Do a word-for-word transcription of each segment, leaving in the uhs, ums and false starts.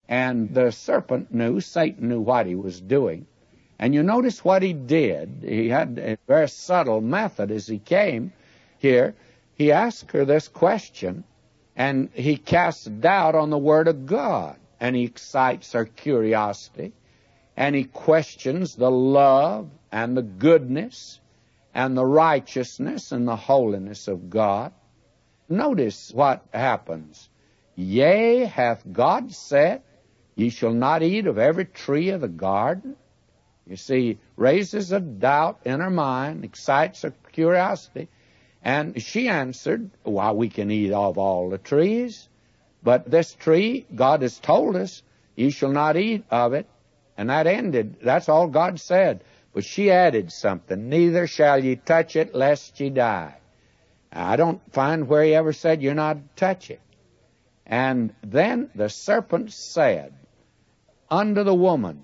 And the serpent knew, Satan knew what he was doing. And you notice what he did. He had a very subtle method as he came here. He asked her this question, and he casts doubt on the Word of God. And he excites her curiosity, and he questions the love and the goodness and the righteousness and the holiness of God. Notice what happens. Yea, hath God said, ye shall not eat of every tree of the garden? You see, raises a doubt in her mind, excites her curiosity. And she answered, why, we can eat of all the trees, but this tree, God has told us, ye shall not eat of it. And that ended. That's all God said. But she added something, neither shall ye touch it, lest ye die. I don't find where he ever said you're not to touch it. And then the serpent said unto the woman,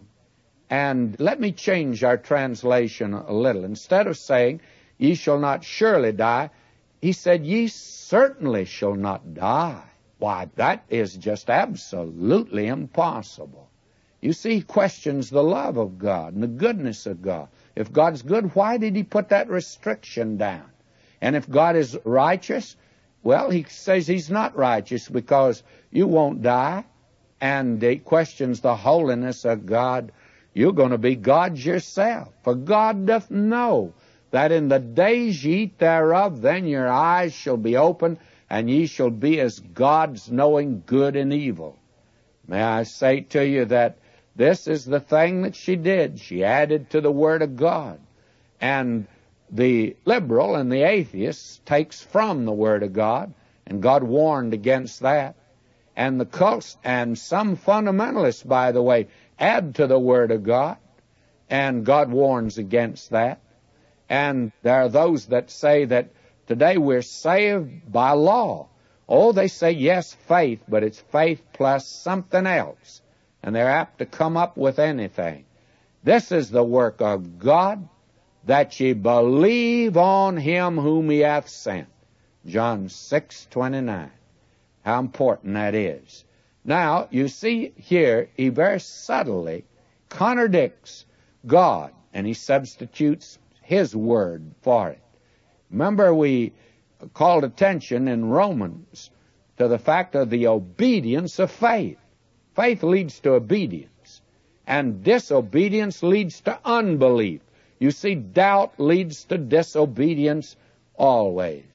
and let me change our translation a little. Instead of saying, ye shall not surely die, he said, ye certainly shall not die. Why, that is just absolutely impossible. You see, he questions the love of God and the goodness of God. If God's good, why did he put that restriction down? And if God is righteous, well, he says he's not righteous because you won't die. And he questions the holiness of God. You're going to be God yourself. For God doth know that in the days ye eat thereof, then your eyes shall be opened, and ye shall be as gods, knowing good and evil. May I say to you that this is the thing that she did. She added to the Word of God. And the liberal and the atheist takes from the Word of God, and God warned against that. And the cults and some fundamentalists, by the way, add to the Word of God, and God warns against that. And there are those that say that today we're saved by law. Oh, they say, yes, faith, but it's faith plus something else. And they're apt to come up with anything. This is the work of God, that ye believe on him whom he hath sent. John six twenty-nine. How important that is. Now, you see here, he very subtly contradicts God, and he substitutes his word for it. Remember, we called attention in Romans to the fact of the obedience of faith. Faith leads to obedience, and disobedience leads to unbelief. You see, doubt leads to disobedience always.